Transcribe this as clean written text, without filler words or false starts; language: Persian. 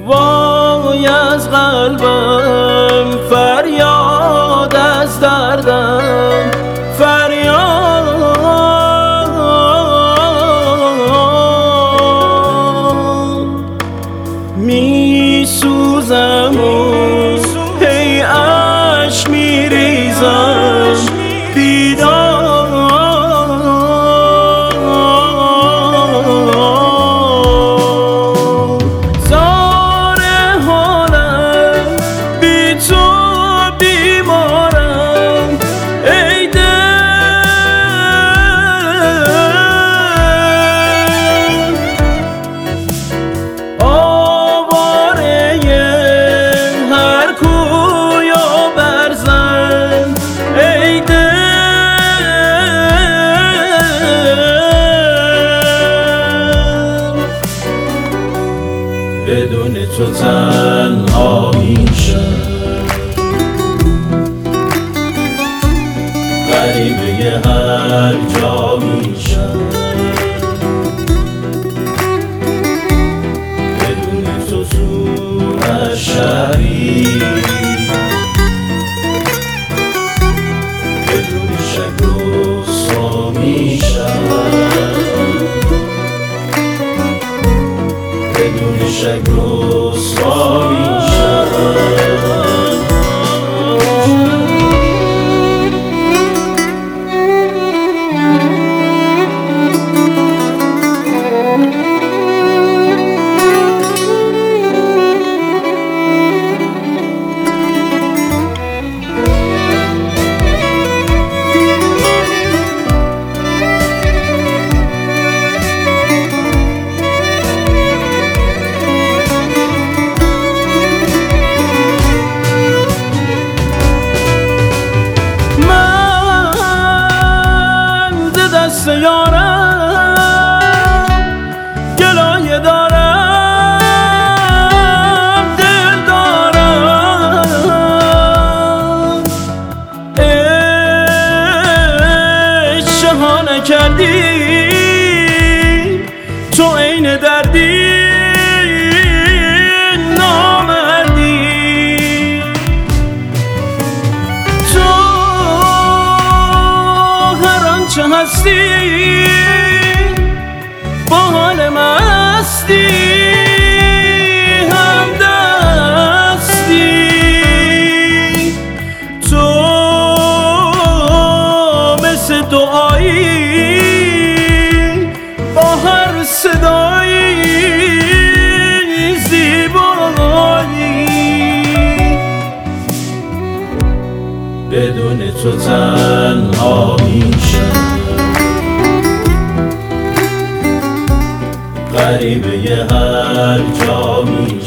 وای از قلبم فریاد از دردم فریاد می سوزم و هی اشک می ریزم بیدار بدون تو تنها میشم، غریبه هر جا میشم. بدون تو تو شهری، بدون شک رسوا میشم، بدون شک رسوا میشم. دست یارم گلایه دارم، دل دارم. عشق ها نکردی تو عین دردی نامردی. تو هر آنچه هستی با حال مستی همدستی. تو مثل دعایی با هر صدایی زیبایی. بدون تو تنها میشم، غریبه هر جا میشم.